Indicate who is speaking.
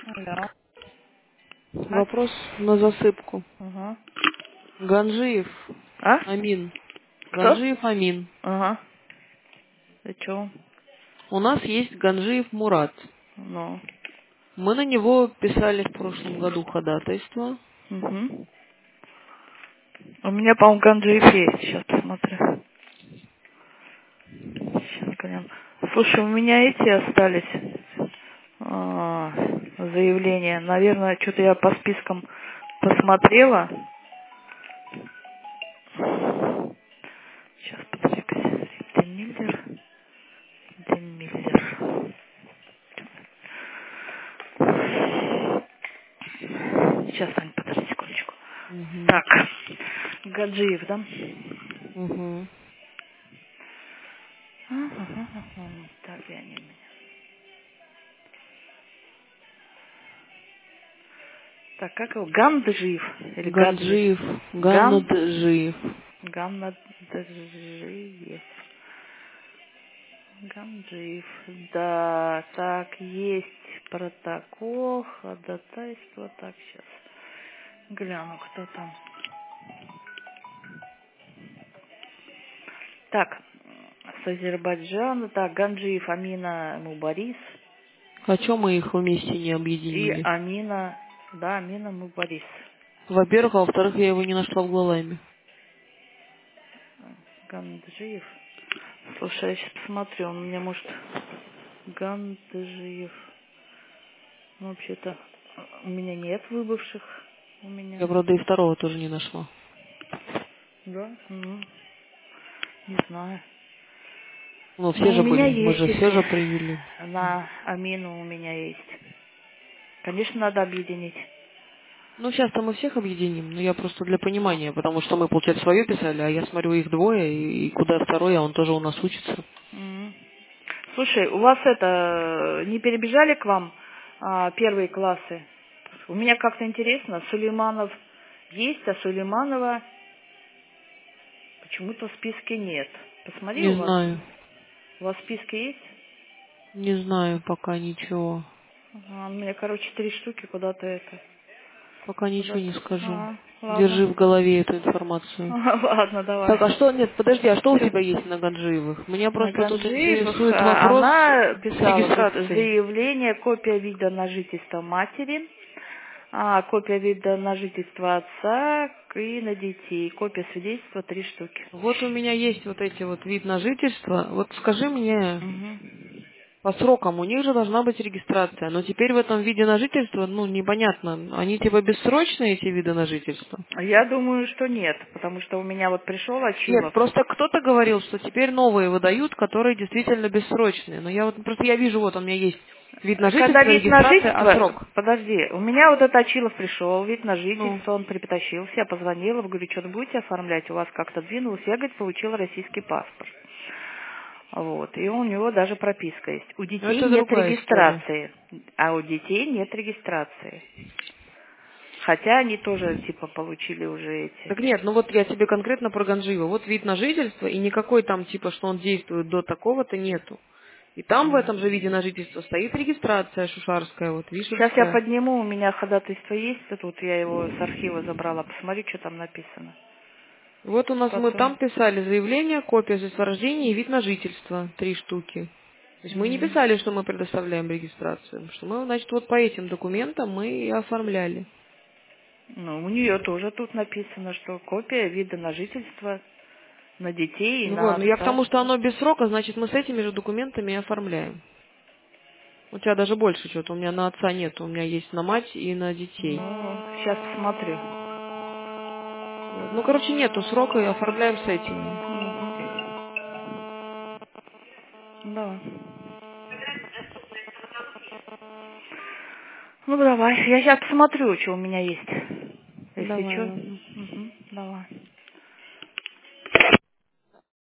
Speaker 1: Алло. А?
Speaker 2: Вопрос на засыпку.
Speaker 1: Ага.
Speaker 2: Ганжиев
Speaker 1: А?
Speaker 2: Амин.
Speaker 1: Кто?
Speaker 2: Ганжиев Амин.
Speaker 1: Ага. Ты чё?
Speaker 2: У нас есть Ганжиев Мурат.
Speaker 1: Ну.
Speaker 2: Мы на него писали в прошлом году ходатайство.
Speaker 1: Угу. У меня, по-моему, Ганджиев есть. Сейчас посмотрю. Сейчас глянем. Слушай, у меня эти остались заявления. Наверное, что-то я по спискам посмотрела. Сейчас, подожди-ка. Демиллер. Демиллер. Сейчас, Ань, подожди секундочку.
Speaker 2: Угу.
Speaker 1: Так, Гаджиев, да?
Speaker 2: Угу.
Speaker 1: Ага. Так, где они у меня? Так, как его? Ганджиев или Гаджиев?
Speaker 2: Ганджиев. Ганаджиев.
Speaker 1: Ганджиев. Ганджиев. Да, так, есть протокол, ходатайство. Так, сейчас гляну, кто там. Так, с Азербайджана. Так, Ганджиев Амина Мубарис.
Speaker 2: А чё мы их вместе не
Speaker 1: И
Speaker 2: объединили?
Speaker 1: Амина, да, Амина Мубарис.
Speaker 2: Во-первых, а во-вторых, я его не нашла в Глалайме.
Speaker 1: Ганджиев. Слушай, я сейчас посмотрю, он у меня может... Ганджиев. Ну, вообще-то, у меня нет выбывших. У
Speaker 2: Я,
Speaker 1: меня.
Speaker 2: правда, и второго тоже не нашла.
Speaker 1: Да? Не знаю.
Speaker 2: Ну, все
Speaker 1: Но у
Speaker 2: же
Speaker 1: меня
Speaker 2: были. Мы
Speaker 1: есть,
Speaker 2: же все
Speaker 1: если
Speaker 2: же привели.
Speaker 1: на Амину у меня есть. Конечно, надо объединить.
Speaker 2: Ну, сейчас-то мы всех объединим, но я просто для понимания, потому что мы, получается, свое писали, а я смотрю, их двое, и куда второй, а он тоже у нас учится.
Speaker 1: Мгм. Слушай, у вас это, не перебежали к вам первые классы? У меня как-то интересно, Сулейманов есть, а Сулейманова почему-то в списке нет. Посмотри,
Speaker 2: Не
Speaker 1: у вас.
Speaker 2: знаю.
Speaker 1: У вас в списке есть?
Speaker 2: Не знаю пока ничего.
Speaker 1: Ага, у меня, короче, 3 штуки куда-то это.
Speaker 2: Пока ничего не
Speaker 1: Куда-то.
Speaker 2: скажу.
Speaker 1: Ладно.
Speaker 2: Держи в голове эту информацию.
Speaker 1: Ладно,
Speaker 2: Так, а
Speaker 1: давай.
Speaker 2: что, нет, подожди, а что у
Speaker 1: Всё.
Speaker 2: тебя есть на Ганджиевых? Меня
Speaker 1: На
Speaker 2: просто тут
Speaker 1: Ганджиевых
Speaker 2: интересует вопрос
Speaker 1: она
Speaker 2: с
Speaker 1: писала тут
Speaker 2: регистрацией.
Speaker 1: заявление, копия вида на жительство матери, копия вида на жительство отца и на детей, копия свидетельства 3 штуки.
Speaker 2: Вот у меня есть вот эти вот вид на жительство. Вот скажи мне,
Speaker 1: Мгм.
Speaker 2: по срокам у них же должна быть регистрация, но теперь в этом виде на жительство, ну, непонятно. Они типа бессрочные, эти виды на жительство?
Speaker 1: Я думаю, что нет, потому что у меня вот пришел
Speaker 2: Нет,
Speaker 1: Achilov.
Speaker 2: просто кто-то говорил, что теперь новые выдают, которые действительно бессрочные. Но я вот просто я вижу, вот у меня есть вид на
Speaker 1: Когда
Speaker 2: жительство,
Speaker 1: вид на
Speaker 2: регистрация, а
Speaker 1: жительство,
Speaker 2: срок.
Speaker 1: подожди, у меня вот этот Achilov пришел, вид на
Speaker 2: Ну,
Speaker 1: жительство, он притащился, я позвонила, говорю, что-то будете оформлять, у вас как-то двинулось, я, говорит, получила российский паспорт. Вот, и у него даже прописка есть. У
Speaker 2: ну
Speaker 1: детей
Speaker 2: это
Speaker 1: нет
Speaker 2: другая история.
Speaker 1: регистрации, а у детей нет регистрации. Хотя они тоже, типа, получили уже эти.
Speaker 2: Так нет, ну вот я тебе конкретно про Ганжиева. Вот вид на жительство, и никакой там типа, что он действует до такого-то нету. И там в этом же виде на жительство стоит регистрация шушарская, вот,
Speaker 1: Сейчас я
Speaker 2: вишерская.
Speaker 1: подниму, у меня ходатайство есть, тут я его с архива забрала, посмотри, что там написано.
Speaker 2: Вот у нас мы
Speaker 1: Потом.
Speaker 2: там писали заявление, копия свидетельства о рождении и вид на жительство, 3 штуки. То есть мы не
Speaker 1: М.
Speaker 2: писали, что мы предоставляем регистрацию, что мы, значит, вот по этим документам мы и оформляли.
Speaker 1: Ну, у нее тоже тут написано, что копия вида на жительство на детей и
Speaker 2: Ну
Speaker 1: на
Speaker 2: вот, но я к
Speaker 1: отца.
Speaker 2: тому, что оно без срока, значит, мы с этими же документами и оформляем. У тебя даже больше что-то, у меня на отца нет, у меня есть на мать и на детей.
Speaker 1: Ну, сейчас посмотрю.
Speaker 2: Вот. Ну, короче, нету срока и оформляем с этими.
Speaker 1: Мгм. Да. Ну, давай, я сейчас посмотрю, что у меня есть. Если
Speaker 2: Давай,
Speaker 1: что.
Speaker 2: ладно.